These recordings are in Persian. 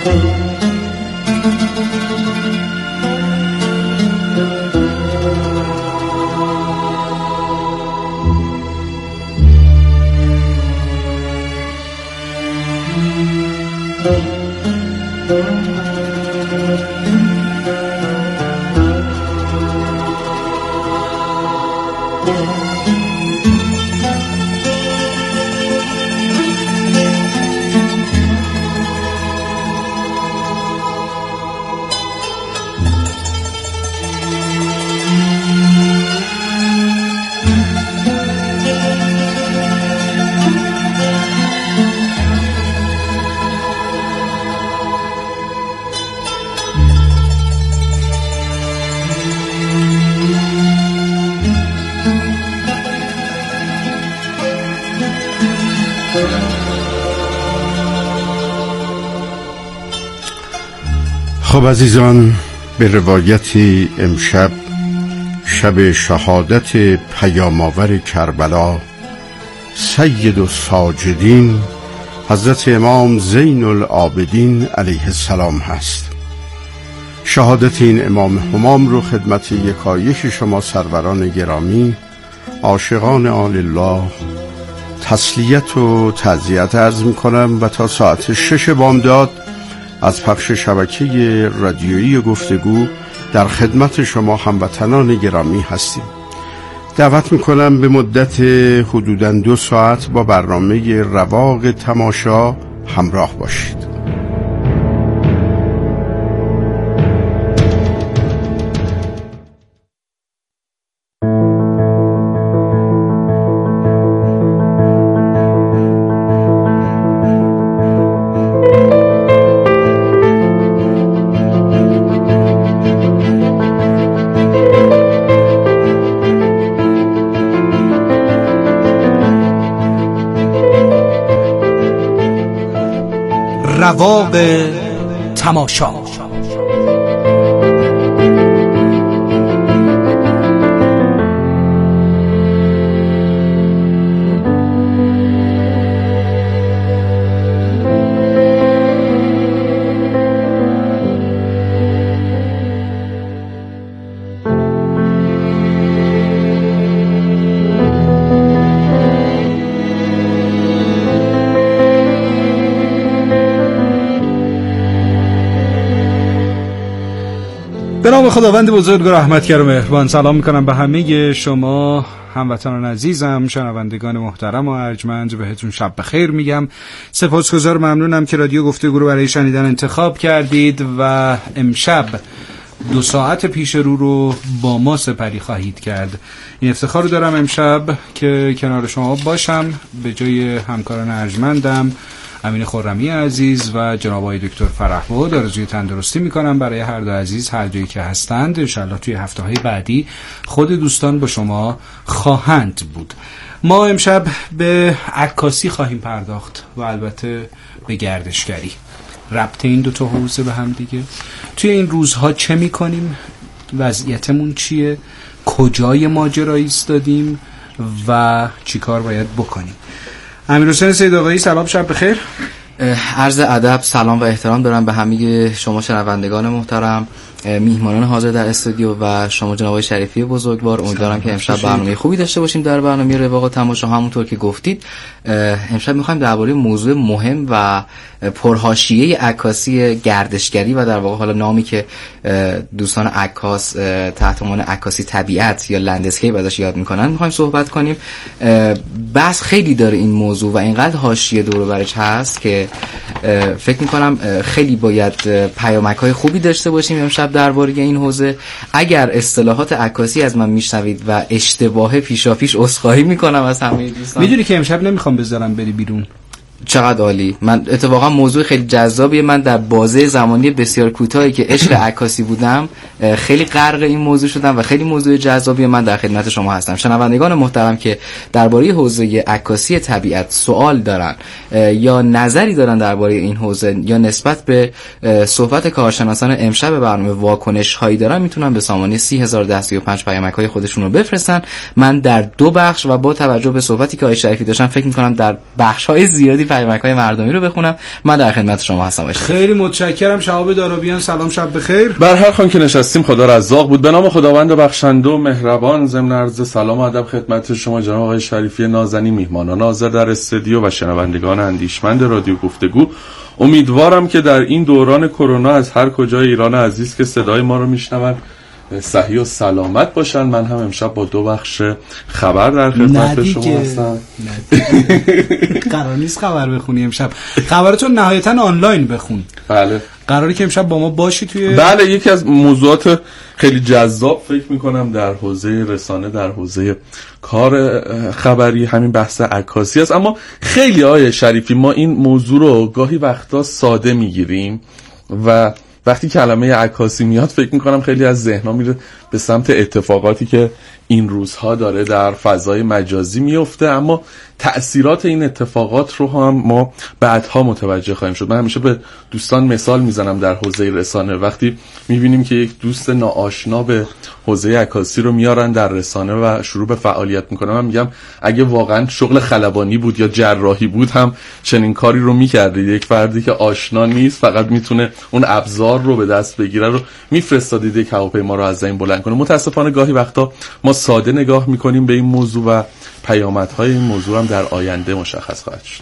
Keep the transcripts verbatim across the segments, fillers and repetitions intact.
خب عزیزان، به روایتی امشب شب شهادت پیام‌آور کربلا سید الساجدین حضرت امام زین العابدین علیه السلام هست. شهادت این امام همام رو خدمت یکایک شما سروران گرامی عاشقان آل الله تسلیت و تعزیت عرض می‌کنم و تا ساعت شش بامداد از پخش شبکه رادیویی گفتگو در خدمت شما هموطنان گرامی هستیم. دعوت میکنم به مدت حدوداً دو ساعت با برنامه رواق تماشا همراه باشید. رواق تماشا. به نام خداوند بزرگ و رحمتگر و مهربان سلام میکنم به همه شما هموطنان عزیزم، شنوندگان محترم و ارجمند. بهتون شب بخیر میگم. سپاسگزار، ممنونم که رادیو گفتگو رو برای شنیدن انتخاب کردید و امشب دو ساعت پیش رو رو با ما سپری خواهید کرد. این افتخار رو دارم امشب که کنار شما باشم به جای همکاران ارجمندم امین خرمی عزیز و جناب آقای دکتر فرحباد. آرزوی تندرستی میکنم برای هر دو عزیز هر جایی که هستند. انشالله توی هفته های بعدی خود دوستان با شما خواهند بود. ما امشب به عکاسی خواهیم پرداخت و البته به گردشگری. ربط این دو تا حوزه به هم دیگه. توی این روزها چه میکنیم؟ وضعیتمون چیه؟ کجای ماجرا ایستادیم و چی کار باید بکنیم؟ امیرحسین سید آقایی سلام، شب بخیر. عرض ادب، سلام و احترام دارم به همه شما شنوندگان محترم، میهمانان حاضر در استودیو و شما جناب آقای شریفی بزرگوار. امیدوارم که امشب برنامه خوبی داشته باشیم در برنامه رواق تماشا. همونطور که گفتید امشب میخوایم درباره موضوع مهم و پرحاشیه عکاسی گردشگری و در واقع حالا نامی که دوستان عکاس تحت عنوان عکاسی طبیعت یا لندسکیپ ازش یاد میکنن میخوایم صحبت کنیم. بحث خیلی داره این موضوع و اینقدر حاشیه دور و برش هست که فکر میکنم خیلی باید پیامک‌های خوبی داشته باشیم امشب درباره این حوزه. اگر اصطلاحات عکاسی از من میشنوید و اشتباه پیشاپیش عذرخواهی میکنم از همه دوستان. میدونی که امشب نمیخوام بذارم بری بیرون. چقدر عالی. من اتفاقا موضوع خیلی جذابیه. من در بازه زمانی بسیار کوتاهی که عشق عکاسی بودم خیلی غرق این موضوع شدم و خیلی موضوع جذابیه. من در خدمت شما هستم. شنوندگان محترم که درباره حوزه عکاسی طبیعت سوال دارن یا نظری دارن درباره این حوزه یا نسبت به صحبت کارشناسان امشب برنامه واکنش هایی دارن، میتونن به سامانه سی هزار و ده سی و پنج پیامک های خودشون رو بفرستن. من در دو بخش و با توجه به صحبتی که آقای شریفی داشتن فکر می‌کنم در بخش های زیادی پیامک‌های مردمی رو بخونم. من در خدمت شما هستم. خیلی متشکرم. شهاب دارابیان سلام، شب بخیر. بر هر خوان که نشستیم خدا رزاق بود. به نام خداوند بخشنده و مهربان. ضمن عرض سلام و ادب خدمت شما جناب آقای شریفی نازنین، میهمانان حاضر در استودیو و شنوندگان اندیشمند رادیو گفتگو. امیدوارم که در این دوران کرونا از هر کجای ایران عزیز که صدای ما رو میشنون صحیح و سلامت باشن. من هم امشب با دو بخش خبر در خدمت شما هستم. قرار نیست خبر بخونی امشب، خبرتون نهایتا آنلاین بخون. بله قراره که امشب با ما باشی توی بله یکی از موضوعات خیلی جذاب فکر میکنم در حوزه رسانه، در حوزه کار خبری، همین بحث عکاسی است. اما خیلی آقای شریفی ما این موضوع رو گاهی وقتا ساده میگیریم و وقتی کلمه عکاسی میاد فکر میکنم خیلی از ذهن‌ها میره به سمت اتفاقاتی که این روزها داره در فضای مجازی میفته، اما تأثیرات این اتفاقات رو هم ما بعدها متوجه خواهیم شد. من همیشه به دوستان مثال میزنم در حوزه رسانه، وقتی میبینیم که یک دوست ناآشنا به حوزه عکاسی رو میارن در رسانه و شروع به فعالیت میکنه، من میگم اگه واقعا شغل خلبانی بود یا جراحی بود هم چنین کاری رو میکردید. یک فردی که آشنا نیست فقط میتونه اون ابزار رو به دست بگیره رو میفرستادید یک هواپیما رو از این بلند کنه. متاسفانه گاهی وقتا ما ساده نگاه میکنیم به این موضوع و پیامدهای این موضوع هم در آینده مشخص خواهد شد.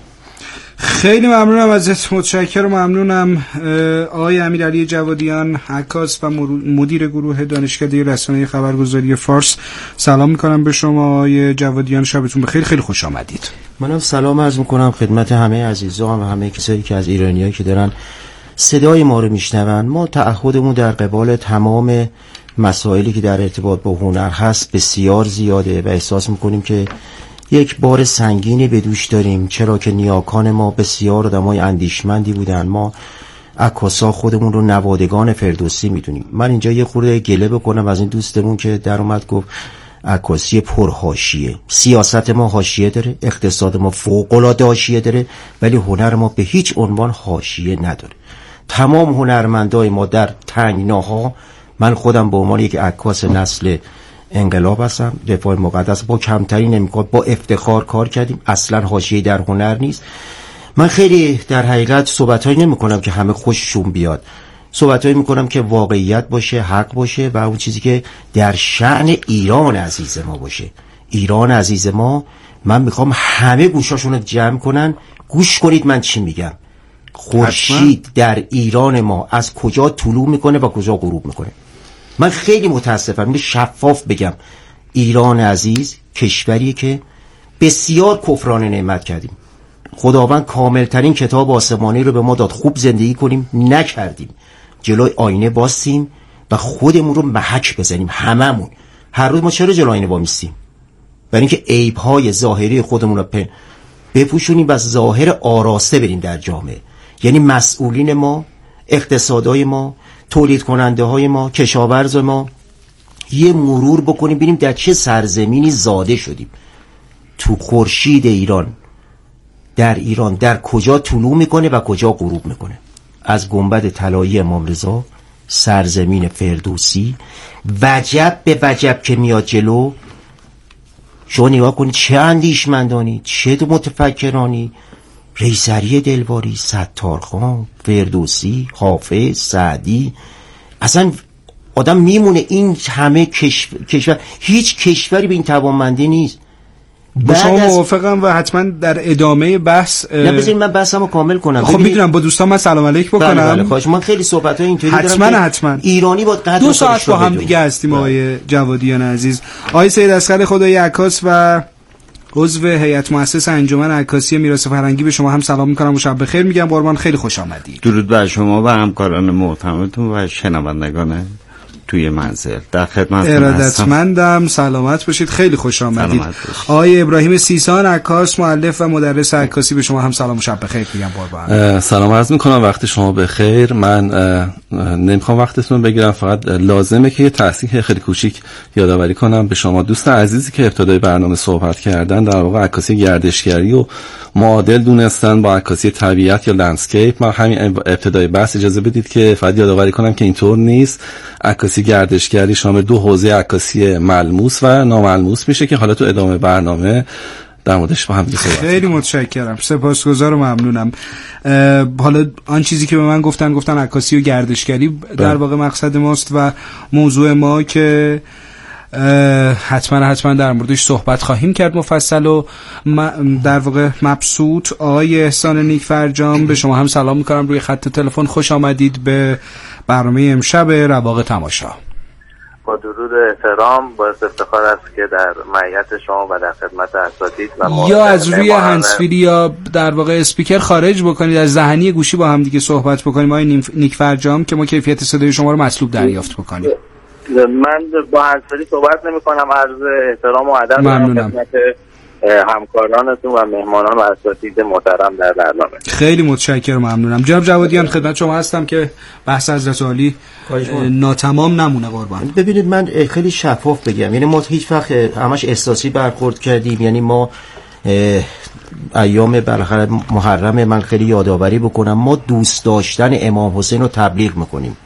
خیلی ممنونم ازت، متشکرم. ممنونم آقای امیرعلی جوادیان، عکاس و مدیر گروه دانشکده رسانه خبرگزاری فارس. سلام میکنم به شما آقای جوادیان، شبتون بخیر، خیلی خوش آمدید. منم سلام عرض میکنم خدمت همه عزیزان و همه کسایی که از ایرانیایی که دارن صدای ما رو میشنون. ما تعهدمون در قبال تمام مسائلی که در ارتباط با هنر هست بسیار زیاده و احساس میکنیم که یک بار سنگینی به دوش داریم، چرا که نیاکان ما بسیار آدمای اندیشمندی بودن. ما عکاسا خودمون رو نوادگان فردوسی میدونیم. من اینجا یه خورده گله بکنم از این دوستمون که در اومد گفت عکاسی پرحاشیه. سیاست ما حاشیه داره، اقتصاد ما فوق‌العاده حاشیه داره، ولی هنر ما به هیچ عنوان حاشیه نداره. تمام هنرمندای ما در تنگناها، من خودم به عنوان یک عکاس نسل انقلاب هستم، دفاع مقدس، با کمترین امکان با افتخار کار کردیم. اصلا حاشیه در هنر نیست. من خیلی در حقیقت صحبتایی نمی کنم که همه خوششون بیاد، صحبتایی می کنم که واقعیت باشه، حق باشه و اون چیزی که در شأن ایران عزیز ما باشه. ایران عزیز ما، من میخوام همه گوشاشون رو جمع کنن، گوش کنید من چی میگم. خورشید در ایران ما از کجا طلوع میکنه و کجا غروب میکنه. من خیلی متاسفم، اینو شفاف بگم، ایران عزیز کشوریه که بسیار کفران نعمت کردیم. خداوند کاملترین کتاب آسمانی رو به ما داد، خوب زندگی کنیم نکردیم. جلوی آینه باستیم و خودمون رو محک بزنیم. هممون هر روز ما چرا جلوی آینه وامیستیم؟ برای اینکه عیب‌های ظاهری خودمون رو بپوشونیم و ظاهر آراسته بریم در جامعه. یعنی مسئولین ما، اقتصادای ما، تولید کننده های ما، کشاورز ما، یه مرور بکنیم ببینیم در چه سرزمینی زاده شدیم. تو خورشید ایران، در ایران در کجا طلوع میکنه و کجا غروب میکنه. از گنبد طلایی امام رضا، سرزمین فردوسی، وجب به وجب که میاد جلو. شما نگاه کنید چه اندیشمندانی، چه متفکرانی، ریزری دلواری، ستارخان، فردوسی، حافظ، سعدی. اصلا آدم میمونه این همه کشور, کشور هیچ کشوری به این توانمندی نیست. با شما موافقم و حتما در ادامه بحث نه بذارید من بحثمو کامل کنم. خب میدونم با دوستان من سلام علیک بکنم. بله بله خواهش. من خیلی صحبت‌های اینطوری دارم حتما حتما ایرانی با قدر دو ساعت با هم دیگه هستیم. آقای جوادیان عزیز، آقای سید اصغر خدایی عکاس و عضو هیئت مؤسس انجمن عکاسی میراث فرهنگی، به شما هم سلام میکنم و شب بخیر میگم. قربان، خیلی خوش آمدید. درود بر شما و همکاران محترمتون و شنوندگان توی منزل. در خدمتتون هستم. ارادتمندم، سلامت باشید، خیلی خوش آمدید. آقای ابراهیم سیسان، عکاس، مؤلف و مدرس عکاسی، به شما هم سلام و شب بخیر میگم. قربان، سلام عرض میکنم، وقت شما بخیر. من نمیخوام وقتتون بگیرم، فقط لازمه که یه تحصیل خیلی کوچیک یادآوری کنم به شما دوست عزیزی که ابتدای برنامه صحبت کردن، در واقع عکاسی گردشگری و معادل دونستن با عکاسی طبیعت یا لندسکیپ. ما همین ابتدای بحث اجازه بدید که فقط یادآوری کنم که اینطور نیست. عکاسی گردشگری شامل دو حوزه عکاسی ملموس و ناملموس میشه که حالا تو ادامه برنامه در موردش با هم دیگه صحبت خیلی متشکرم، سپاسگزار و ممنونم. حالا آن چیزی که به من گفتن گفتن عکاسی و گردشگری در واقع مقصد ماست و موضوع ما که حتما حتما در موردش صحبت خواهیم کرد مفصل و در واقع مبسوط. آقای احسان نیک فرجام به شما هم سلام میکنم روی خط تلفن، خوش آمدید به برنامه امشب رواق تماشا. با درود و احترام، باعث افتخار است که در معیت شما و در خدمت اساتید و یا از روی هندزفری یا در واقع اسپیکر خارج بکنید، از ذهنی گوشی با هم دیگه صحبت بکنیم آقای نیک فرجام که ما کیفیت صدای شما رو مطلوب دریافت بکنیم. من با هندزفری صحبت نمی کنم، عرض احترام و ادب ممنونم خدمت همکارانتون و مهمانان و اساتید محترم در برنامه. خیلی متشکرم، ممنونم. جناب جوادیان خدمت شما هستم که بحث حضرت عالی ناتمام نمونه قربان. ببینید من خیلی شفاف بگم، یعنی ما هیچ وقت همش احساسی برخورد کردیم، یعنی ما ایام بالاخره محرم من خیلی یادآوری بکنم، ما دوست داشتن امام حسین رو تبلیغ میکنیم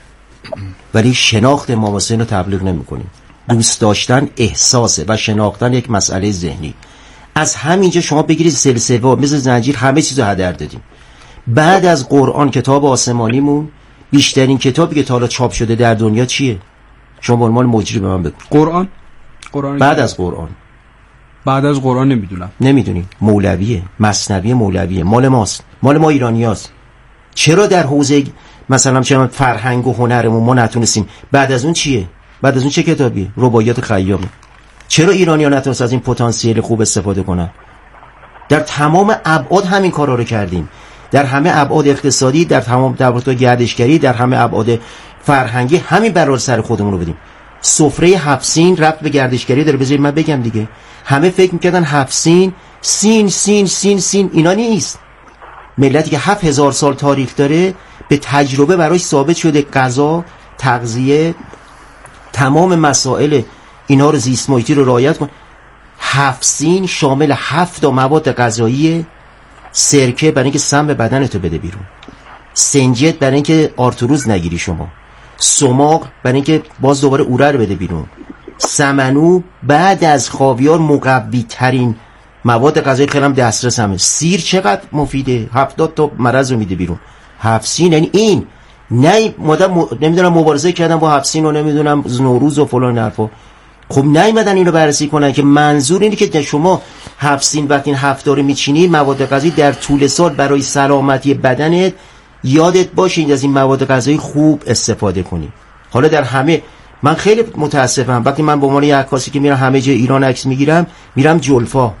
ولی شناخت امام حسین رو تبلیغ نمیکنیم. دوست داشتن احساسه و شناختن یک مسئله ذهنی. از همینجا شما بگیرید سلسله مثل زنجیر همه چیزو هدر دادیم. بعد از قرآن کتاب آسمانیمون بیشترین کتابی که تا حالا چاپ شده در دنیا چیه؟ شما به عنوان مجری به من بگو. قرآن. قرآن بعد از قرآن. بعد از قرآن نمیدونم. نمیدونی؟ مولویه، مثنوی مولویه، مال ماست، مال ما ایرانیاست. چرا در حوزه مثلا چه فرهنگ و هنرمون ما نتونستیم؟ بعد از اون چیه؟ بعد از اون چه کتابیه؟ رباعیات خیامه. چرا ایرانی‌ها نتونستن از این پتانسیل خوب استفاده کنن؟ در تمام ابعاد همین کارا رو کردیم، در همه ابعاد اقتصادی، در تمام ابعاد گردشگری، در همه ابعاد فرهنگی همین برای سر خودمون رو بدیم. سفره هفت سین ربط به گردشگری داره. بذارید من بگم دیگه، همه فکر می‌کردن هفت سین سین سین سین سین اینا نیست. ملتی که هفت هزار سال تاریخ داره به تجربه براش ثابت شده غذا، تغذیه، تمام مسائل اینا رو زیست محیطی رو رعایت کن. هفت سین شامل هفت تا مواد غذایی، سرکه برای اینکه سم بدنتو بده بیرون، سنجت برای اینکه آرتروز نگیری شما، سماق برای اینکه باز دوباره اوره رو بده بیرون، سمنو بعد از خاویار مقوی ترین مواد غذایی خیلی هم دسترس همه، سیر چقدر مفیده، هفتاد تا مرض رو میده بیرون. هفت سین یعنی این نه مادم م... نمیدونم مبارزه کردن با هفت سین و نمیدونم نوروز و فلان حرفا. خب نیومدن اینو بررسی کنن که منظور اینه که شما هفت سین وقتی هفت داره میچینی مواد غذایی در طول سال برای سلامتی بدنت یادت باشه از این مواد غذایی خوب استفاده کنی. حالا در همه من خیلی متاسفم وقتی من به عنوان یک عکاسی که میرم همه جای ایران عکس میگیرم، میرم جلفا،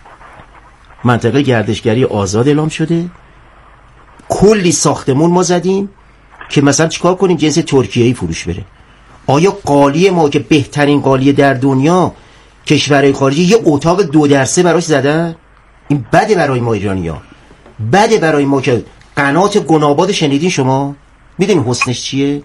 منطقه گردشگری آزاد اعلام شده، کلی ساختمون ما زدیم که مثلا چیکار کنیم جنس ترکیه‌ای فروش بره. آیا قالی ما که بهترین قالیه در دنیا کشورهای خارجی یه اتاق دو در سه براش زدن؟ این بده برای ما ایرانی‌ها، بده برای ما که قنات گناباد شنیدین شما؟ میدونین حسنش چیه؟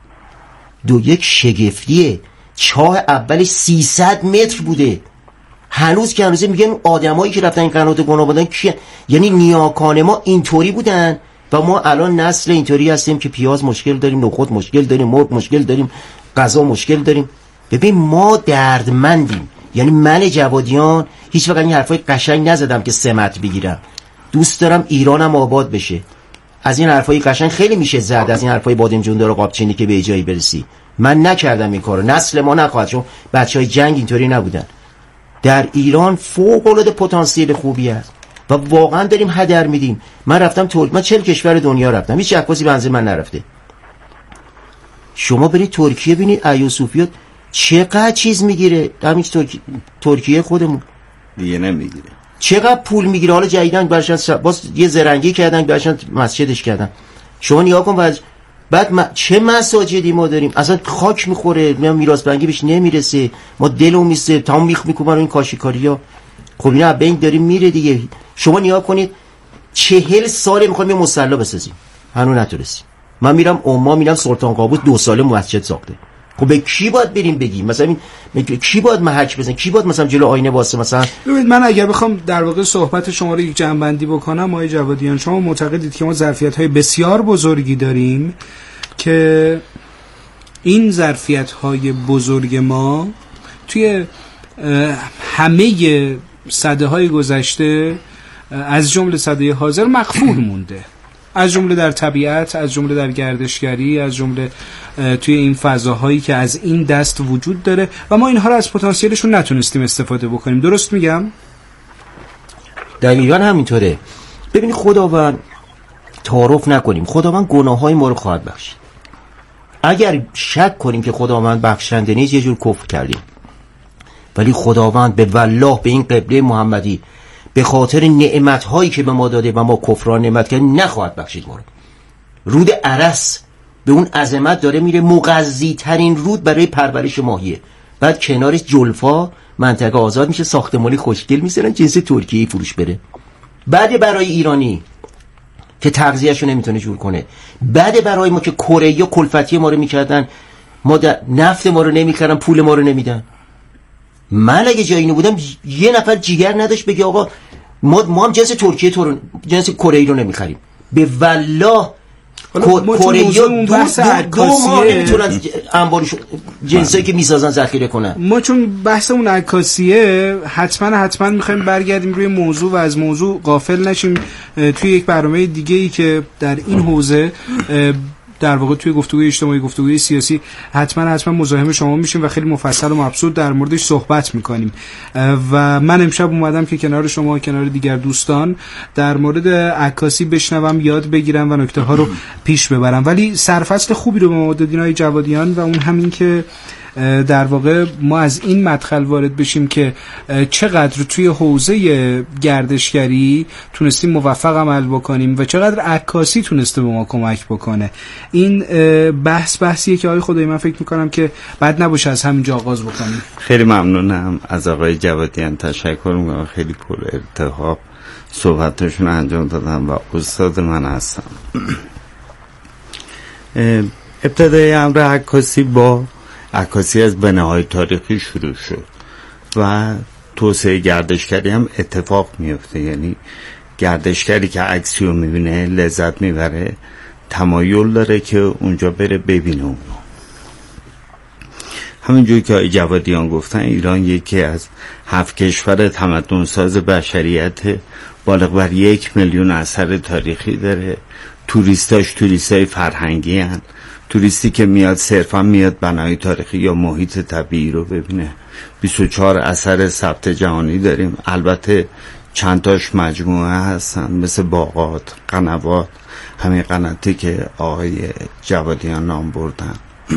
دو یک شگفتیه. چاه اولش سیصد متر بوده، هنوز که هنوزه میگن آدمایی که رفتن این قنات گنابادن کیه؟ یعنی نیاکان ما اینطوری بودن و ما الان نسل اینطوری هستیم که پیاز مشکل داریم، نخود مشکل داریم، مرغ مشکل داریم، غذا مشکل داریم. ببین ما دردمندیم. یعنی من جوادیان هیچ وقت این حرفای قشنگ نزدم که سمت بگیرم. دوست دارم ایرانم آباد بشه. از این حرفای قشنگ خیلی میشه زد، از این حرفای بادم جوندار و قابچینی که به جایی برسی. من نکردم این کارو، نسل ما نخواهد، چون بچهای جنگ اینطوری نبودن. در ایران فوق العاده پتانسیل خوبی است و واقعا داریم هدر میدیم. من رفتم ترکیه، من چهل کشور دنیا رفتم، هیچ عکاسی بنزه من نرفته. شما برید ترکیه ببینید ایوسوفیات چقدر چیز میگیره، همین ترکیه ترکیه خودمون دیگه نمیگیره، چقدر پول میگیره. حالا جدیدن برشان باز یه زرنگی کردن، برشان مسجدش کردن. شما نگاه کن بعد بعد ما چه مساجدی ما داریم، اصلا خاک میخوره، میراث بنگی بهش نمیرسه، ما دلو میسه تمام میخ میکنن این کاشیکاریا. خب اینا بنگ داریم میره دیگه. شما نگاه کنید چهل ساله میخوایم یه مصلی بسازیم، هنوز نتونستیم. من میرم عمان، میرم سلطان قابوس دو ساله مسجد ساخته. خب به کی باید بریم بگیم؟ مثلا این کی باید محک بزنه؟ کی باید مثلا جلو آینه واسه مثلا؟ ببینید من اگر بخوام در واقع صحبت شما رو یک جمع‌بندی بکنم، آقای جوادیان شما معتقدید که ما ظرفیت‌های بسیار بزرگی داریم که این ظرفیت‌های بزرگ ما توی همه سده های گذشته از جمله سده حاضر مغفول مونده، از جمله در طبیعت، از جمله در گردشگری، از جمله توی این فضاهایی که از این دست وجود داره و ما اینها رو از پتانسیلشون نتونستیم استفاده بکنیم. درست میگم؟ دقیقاً همینطوره. ببینید خداوند، تعارف نکنیم، خداوند گناههای ما رو خواهد بخشید. اگر شک کنیم که خداوند بخشنده نیست یه جور کفر کردیم. ولی خداوند به والله به این قبله محمدی به خاطر نعمت‌هایی که به ما داده و ما کفران نعمت کردیم نخواهد بخشید ما رو. رود ارس به اون عظمت داره میره، مغذی ترین رود برای پرورش ماهیه. بعد کنارش جلفا منطقه آزاد میشه، ساختمانی خوشگل میسازن جنس ترکیه فروش بره. بعد برای ایرانی که تغذیه‌شو نمیتونه جور کنه، بعد برای ما که کره یا کلفتی ما رو میکردن، ما نفت ما رو نمیکردن، پول ما رو نمیدن. من اگه جای اینو بودم یه نفر جیگر نداشت بگه آقا ما ما هم جنس ترکیه تو رو، جنس کره رو نمیخریم. به والله کره یا دو دو ماه نمیتونن انبارش جنسایی که میسازن ذخیره کنن. ما چون بحثمون عکاسیه حتما حتما میخوایم برگردیم روی موضوع و از موضوع غافل نشیم. توی یک برنامه دیگه ای که در این حوزه در واقع توی گفتگوی اجتماعی، گفتگوی سیاسی حتما حتما مزاحم شما میشیم و خیلی مفصل و مبسوط در موردش صحبت میکنیم. و من امشب اومدم که کنار شما، کنار دیگر دوستان، در مورد عکاسی بشنوم، یاد بگیرم و نکته ها رو پیش ببرم. ولی سرفصل خوبی رو به ما دادین آقای جوادیان و اون همین که در واقع ما از این مدخل وارد بشیم که چقدر توی حوزه گردشگری تونستیم موفق عمل بکنیم و چقدر عکاسی تونسته به ما کمک بکنه. این بحث بحثیه که آقای خدایی من فکر میکنم که بد نباشه از همینجا آغاز بکنیم. خیلی ممنونم از آقای جوادیان، تشکر میکنم، خیلی پر ارتحاب صحبتشون انجام دادم و استاد من هستم. ابتدای امر عکاسی با عکاسی از بناهای تاریخی شروع شد و توسعه گردشگری هم اتفاق میفته. یعنی گردشگری که عکسی رو میبینه لذت میبره، تمایل داره که اونجا بره ببینه اونو. همینجوری که آقای جوادیان گفتن، ایران یکی از هفت کشور تمدن ساز بشریت، بالغ بر یک میلیون اثر تاریخی داره. توریستاش توریستای فرهنگی هن. توریستی که میاد صرفا میاد بنای تاریخی یا محیط طبیعی رو ببینه. بیست و چهار اثر ثبت جهانی داریم، البته چند تاش مجموعه هستن مثل باغات، قنوات، همین قناتی که آقای جوادیان نام بردن.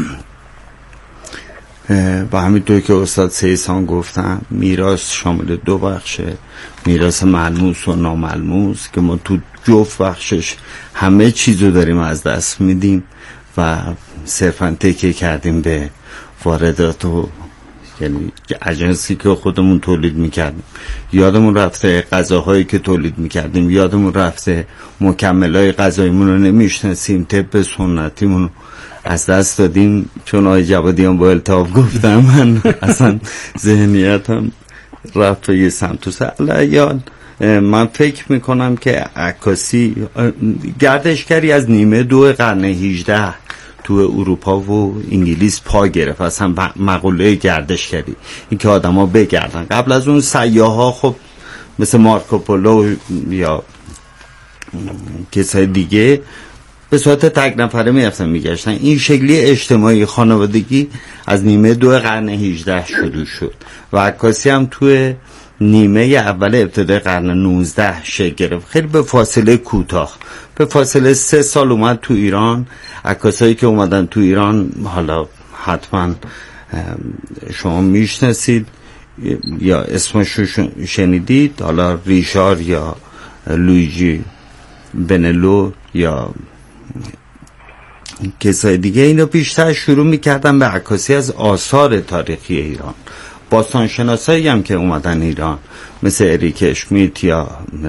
و همینطور که استاد سیسان گفتن، میراث شامل دو بخشه، میراث ملموس و ناملموس، که ما تو جفت بخشش همه چیزو داریم از دست میدیم و صرفا تکیه کردیم به واردات و یعنی اجنسی که خودمون تولید میکردیم. یادمون رفته غذاهایی که تولید میکردیم، یادمون رفته مکملای غذاییمون رو نمیشناسیم، طب سنتیمون از دست دادیم. چون آقای جوادیان با التهاب گفتم، من اصلا ذهنیتم رفت به یه سمت و سلایان. من فکر میکنم که عکاسی گردشگری از نیمه دو قرن هجده تو اروپا و انگلیس پا گرفت. اصلا مقوله گردشگری این که آدم ها بگردن. قبل از اون سیاه ها خب مثل مارکوپولو یا کسای دیگه به صورت تک نفره میرفتن میگشتن. این شکلی اجتماعی خانوادگی از نیمه دو قرن هجده شروع شد و عکاسی هم توی نیمه اول ابتدای قرن نوزده شکل گرفت. خیلی به فاصله کوتاه، به فاصله سه سال اومد تو ایران. عکاسایی که اومدن تو ایران حالا حتما شما میشناسید یا اسمشو شنیدید، حالا ریشار یا لویجی بنلو یا کسای دیگه. اینو بیشتر شروع میکردن به عکاسی از آثار تاریخی ایران. باستانشناسایی هم که اومدن ایران مثل اریک اشمیت یا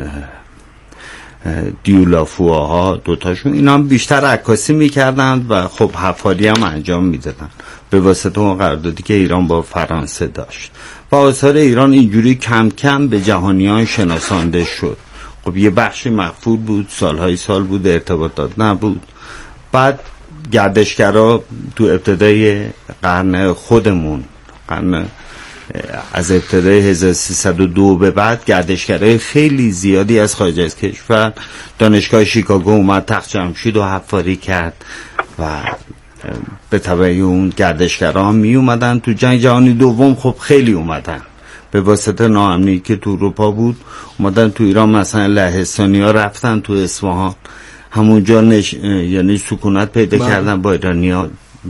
دیولافوها دوتاشون، اینا هم بیشتر عکاسی میکردند و خب حفاری هم انجام میدادن به واسطه اون قراردادی که ایران با فرانسه داشت. و آثار ایران اینجوری کم کم به جهانیان شناسانده شد. خب یه بخشی مخفول بود، سالهای سال بود، ارتباطات نبود. بعد گردشگرا تو ابتدای قرن خودمون، قرن از ابتدای هزار و سیصد و دو به بعد گردشگرای خیلی زیادی از خارج از کشور، دانشگاه شیکاگو اومد تخت جمشید رو حفاری کرد و به تبع اون گردشگرها می اومدن. تو جنگ جهانی دوم خب خیلی اومدن به واسطه ناامنی که تو اروپا بود، اومدن تو ایران. مثلا لهستانی ها رفتن تو اصفهان، همونجا نش... یعنی سکونت پیدا بله. کردن، با ایرانی ها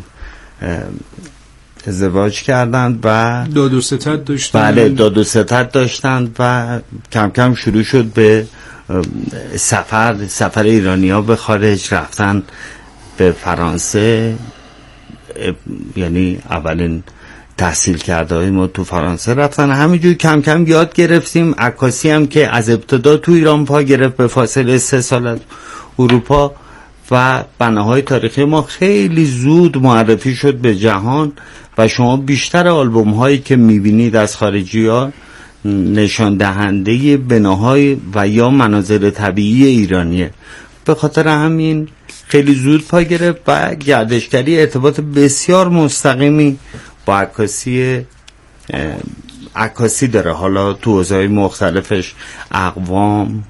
ازدواج کردند و داد و ستد داشتن. بله داد و ستد داشتند و کم کم شروع شد به سفر سفر ایرانی ها به خارج، رفتن به فرانسه. یعنی اولین تحصیل کرده های ما تو فرانسه رفتن. همینجور کم کم یاد گرفتیم. عکاسی هم که از ابتدا تو ایران پا گرفت به فاصله سه سال از اروپا و بناهای تاریخی ما خیلی زود معرفی شد به جهان و شما بیشتر آلبوم هایی که میبینید از خارجی ها نشان دهنده بناهای و یا مناظر طبیعی ایرانیه. به خاطر همین خیلی زود پا گرفت و گردشگری ارتباط بسیار مستقیمی با عکاسی عکاسی داره. حالا تو حوزه‌های مختلفش، اقوام،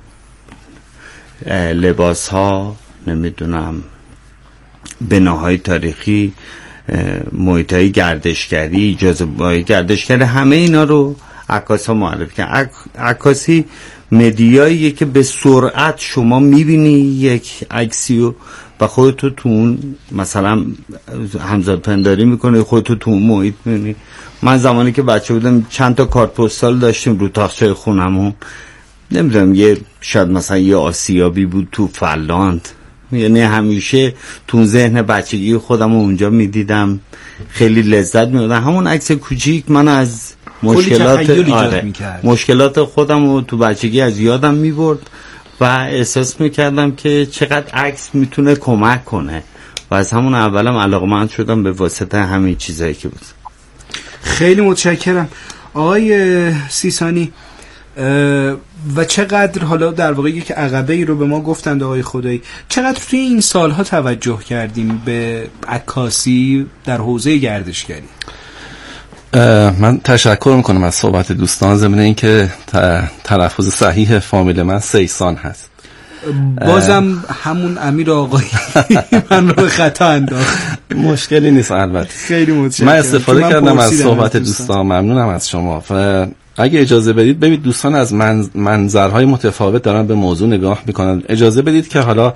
لباس ها، نمیدونم بناهای تاریخی، محیط های گردشگری، جاذبه های گردشگری، همه اینا رو عکاس ها معرفی کردن. عکاسی مدیاییه که به سرعت شما میبینی یک عکسی و خودتو تو اون مثلا همزاد پنداری میکنه، خودتو تو اون محیط میبینی. من زمانی که بچه بودم چند تا کارت پستال داشتیم رو تاقچه خونمون، نمیدونم یه شاید مثلا یه آسیابی بود تو فلاند، یعنی همیشه تو ذهن بچگی خودم اونجا میدیدم، خیلی لذت میبردم. همون عکس کوچیک من از مشکلات آره مشکلات خودم رو تو بچگی از یادم میبرد و احساس میکردم که چقدر عکس میتونه کمک کنه و از همون اولم علاقه‌مند شدم به واسطه همین چیزایی که بود. خیلی متشکرم آقای سیسانی. و چقدر حالا در واقع یک عقبه ای رو به ما گفتند آقای خدایی، چقدر توی این سالها توجه کردیم به عکاسی در حوزه گردشگری؟ من تشکر میکنم از صحبت دوستان، ضمن اینکه تلفظ صحیح فامیل من سیسان هست. بازم همون امیر آقایی من رو به خطا انداخت. مشکلی نیست البته. خیلی متشکرم. من استفاده کردم از صحبت دوستان. ممنونم از شما. و اگه اجازه بدید، ببینید دوستان از منظ... منظرهای متفاوت دارن به موضوع نگاه میکنن. اجازه بدید که حالا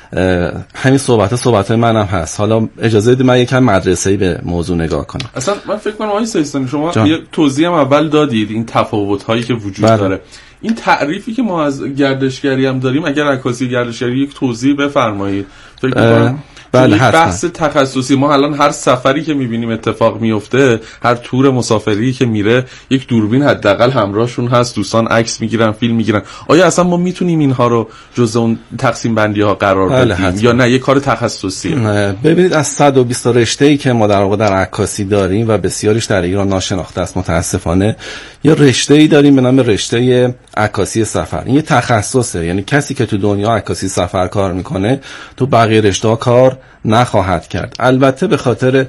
همین صحبت صحبت منم هست. حالا اجازه بدید من یکم مدرسه‌ای به موضوع نگاه کنم. اصلا من فکر کنم آقای سیستانی شما جان. یه توضیح هم اول دادید این تفاوت‌هایی که وجود بله. داره. این تعریفی که ما از گردشگری هم داریم، اگر عکاسی گردشگری یک توضیح بفرمایید. فکر کنم بله بحث تخصصی ما الان هر سفری که میبینیم اتفاق میفته، هر تور مسافری که میره یک دوربین حداقل همراهشون هست، دوستان عکس میگیرن، فیلم میگیرن. آیا اصلا ما میتونیم اینها رو جزء اون تقسیم بندی ها قرار بله بدیم حتما. یا نه یک کار تخصصیه؟ ببینید از صد و بیست رشته‌ای که ما در واقع در عکاسی داریم و بسیاریش در ایران ناشناخته است متاسفانه، یه رشته‌ای داریم به نام رشته عکاسی سفر. این یه تخصصه، یعنی کسی که تو دنیا عکاسی سفر کار میکنه تو بقیه رشته‌ها کار نخواهد کرد. البته به خاطر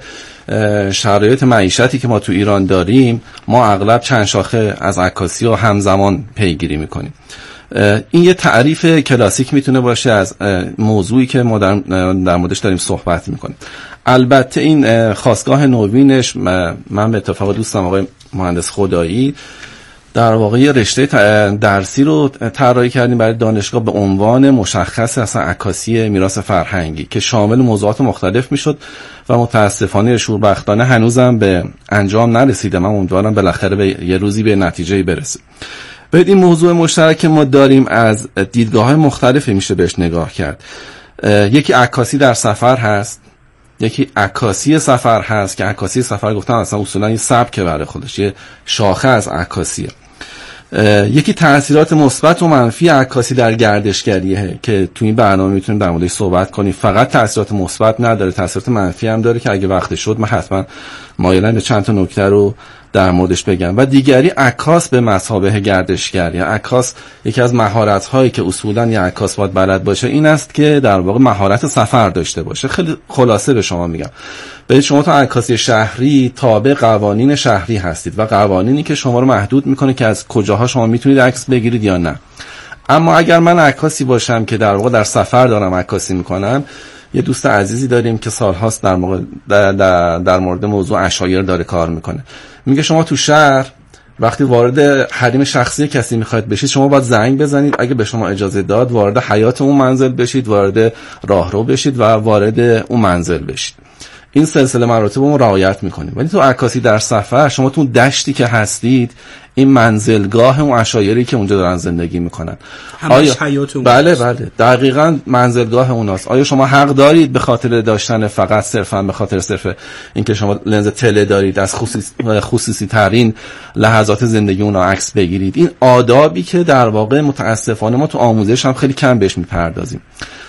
شرایط معیشتی که ما تو ایران داریم، ما اغلب چند شاخه از عکاسی رو همزمان پیگیری میکنیم. این یه تعریف کلاسیک میتونه باشه از موضوعی که ما در, در موردش داریم صحبت میکنیم. البته این خاستگاه نوینش، من به اتفاق دوستم آقای مهندس خدایی در واقع یه رشته درسی رو طراحی کردیم برای دانشگاه به عنوان مشخص اصلا عکاسی میراث فرهنگی که شامل موضوعات مختلف میشد و متاسفانه شوربختانه هنوزم به انجام نرسیده. من امیدوارم بالاخره به یه روزی به نتیجه برسه. باید این موضوع مشترک ما داریم از دیدگاه‌های مختلفی میشه بهش نگاه کرد. یکی عکاسی در سفر هست، یکی عکاسی سفر هست که عکاسی سفر گفتم اصلا اصولا یه سبکه برای خودش، یه شاخه از عکاسیه. یکی تأثیرات مثبت و منفی عکاسی در گردشگریه که تو این برنامه میتونیم در موردش صحبت کنیم. فقط تأثیرات مثبت نداره، تأثیرات منفی هم داره که اگه وقت شد من حتما مایلم به چند تا نکته رو در موردش بگم. و دیگری عکاس به مثابه گردشگر. یا عکاس یکی از مهارت هایی که اصولا یه عکاس باید بلد باشه این است که در واقع مهارت سفر داشته باشه. خیلی خلاصه به شما میگم، به شما تو عکاسی شهری تابع قوانین شهری هستید و قوانینی که شما رو محدود میکنه که از کجاها شما میتونید عکس بگیرید یا نه. اما اگر من عکاسی باشم که در واقع در سفر دارم عکاسی میکنم، یه دوست عزیزی داریم که سالهاست در, موقع در, در, در مورد موضوع عشایر داره کار میکنه. میگه شما تو شهر وقتی وارد حریم شخصی کسی میخواید بشید، شما باید زنگ بزنید، اگه به شما اجازه داد وارد حیات اون منزل بشید، وارد راهرو بشید و وارد اون منزل بشید. این سلسله مراتب رو رعایت میکنیم. ولی تو عکاسی در سفر، شما تو دشتی که هستید، این منزلگاه اون عشایری که اونجا دارن زندگی میکنن، آیا حیات بله بله دقیقاً منزلگاه اوناست. آیا شما حق دارید به خاطر داشتن فقط صرفا به خاطر صرف اینکه شما لنز تله دارید از خصوصی خصوصی ترین لحظات زندگی اونا عکس بگیرید؟ این آدابی که در واقع متاسفانه ما تو آموزش هم خیلی کم بهش میپردازیم.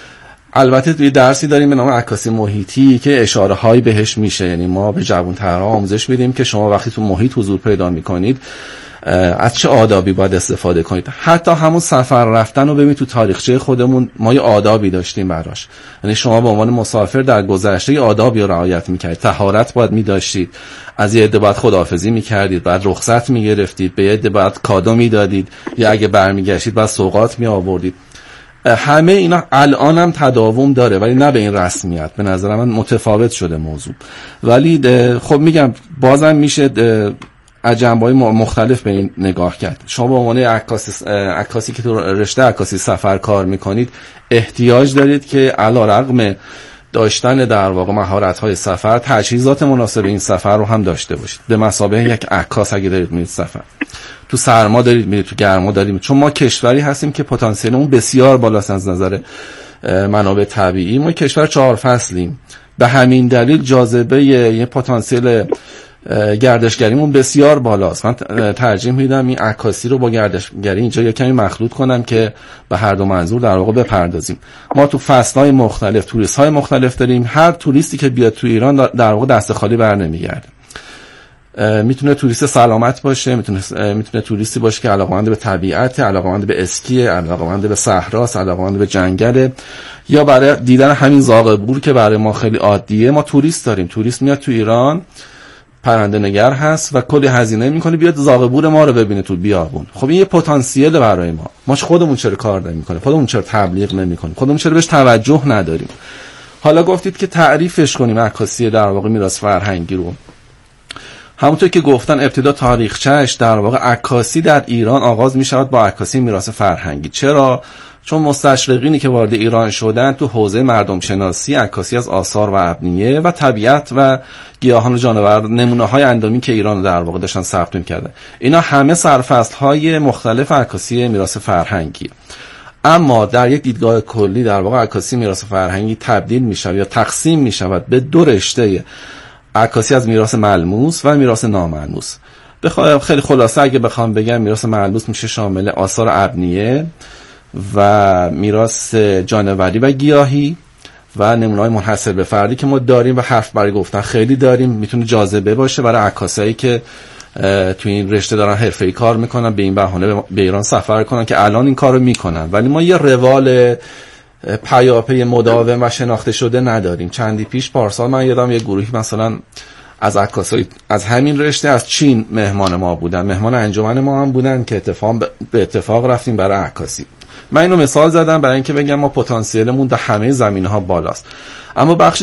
البته توی درسی داریم به نام عکاسی محیطی که اشاره هایی بهش میشه، یعنی ما به جوان‌ترها آموزش میدیم که شما وقتی تو محیط حضور پیدا میکنید از چه آدابی باید استفاده کنید. حتی همون سفر رفتن رو ببین تو تاریخچه خودمون ما یه آدابی داشتیم براش، یعنی شما به عنوان مسافر در گذشته یه آدابی رو رعایت میکردید. طهارت باید میداشتید، از یه عده باید خداحافظی میکردید، بعد رخصت میگرفتید، به یه عده باید کادو میدادید، یا اگه برمیگشتید بعد سوغات میآوردید. همه اینا الان هم تداوم داره ولی نه به این رسمیت. به نظر من متفاوت شده موضوع. ولی خب میگم بازم میشه از جنبه‌های مختلف به این نگاه کرد. شما به عنوان عکاسی عکاسی که تو رشته عکاسی سفر کار میکنید احتیاج دارید که علیرغم داشتن در واقع مهارت‌های سفر، تجهیزات مناسب این سفر رو هم داشته باشید. به مثابه یک عکاس اگه دارید میرید سفر، تو سرما دارید میرید، تو گرما دارید میرید. چون ما کشوری هستیم که پتانسیلمون بسیار بالاست از نظر منابع طبیعی. ما کشور چهار فصلیم، به همین دلیل جاذبه یه پتانسیل گردشگریمون بسیار بالاست. من ترجیح میدم این عکاسی رو با گردشگری اینجا یه کمی مخلوط کنم که به هر دو منظور در واقع بپردازیم. ما تو فصل‌های مختلف توریست‌های مختلف داریم. هر توریستی که بیاد تو ایران در واقع دست خالی برنمیگرده. میتونه توریست سلامت باشه، میتونه میتونه توریستی باشه که علاقه‌مند به طبیعت، علاقه‌مند به اسکی، علاقه‌مند به صحراست، علاقه‌مند به جنگل، یا برای دیدن همین زاغبور که برای ما خیلی عادیه. ما توریست داریم، توریست میاد تو ایران، پرنده نگر هست و کلی هزینه میکنه بیاد زاغبور ما رو ببینه تو بیابون. خب این یه پتانسیل برای ما. ما خودمون چرا کار نمی‌کنیم؟ خودمون چرا تبلیغ نمی‌کنیم؟ خودمون چرا بهش توجه نداریم؟ حالا گفتید که تعریفش کنیم عکاسی در واقع میراث فرهنگی رو. همونطور که گفتن ابتدا تاریخچه‌اش در واقع عکاسی در ایران آغاز می‌شود با عکاسی میراث فرهنگی. چرا؟ چون مستشرقینی که وارد ایران شدن تو حوزه مردم شناسی، عکاسی از آثار و ابنیه و طبیعت و گیاهان و جانور، نمونه‌های اندامی که ایران در واقع داشتن ثبت می‌کردن، اینا همه سرفصل‌های مختلف عکاسی میراث فرهنگی. اما در یک دیدگاه کلی در واقع عکاسی میراث فرهنگی تبدیل می‌شود یا تقسیم می‌شود به دو رشته: عکاسی از میراث ملموس و میراث ناملموس. بخوام خیلی خلاصه اگه بخوام بگم، میراث ملموس میشه شامل آثار ابنیه و میراث جانوری و گیاهی و نمونه‌های منحصر به فردی که ما داریم و حرف برای گفتن خیلی داریم. میتونه جاذبه باشه برای عکاسایی که تو این رشته دارن حرفه‌ای کار میکنن، به این بهانه به ایران سفر کنن که الان این کارو میکنن. ولی ما یه روال پیاپی مداوم و شناخته شده نداریم. چندی پیش پارسال من یادم یه گروهی مثلا از عکاسای از همین رشته از چین مهمان ما بودن، مهمان انجمن ما هم بودن که اتفاق به اتفاق رفتیم برای عکاسی. من اینو مثال زدم برای اینکه بگم ما پتانسیلمون در همه زمینه‌ها بالاست. اما بخش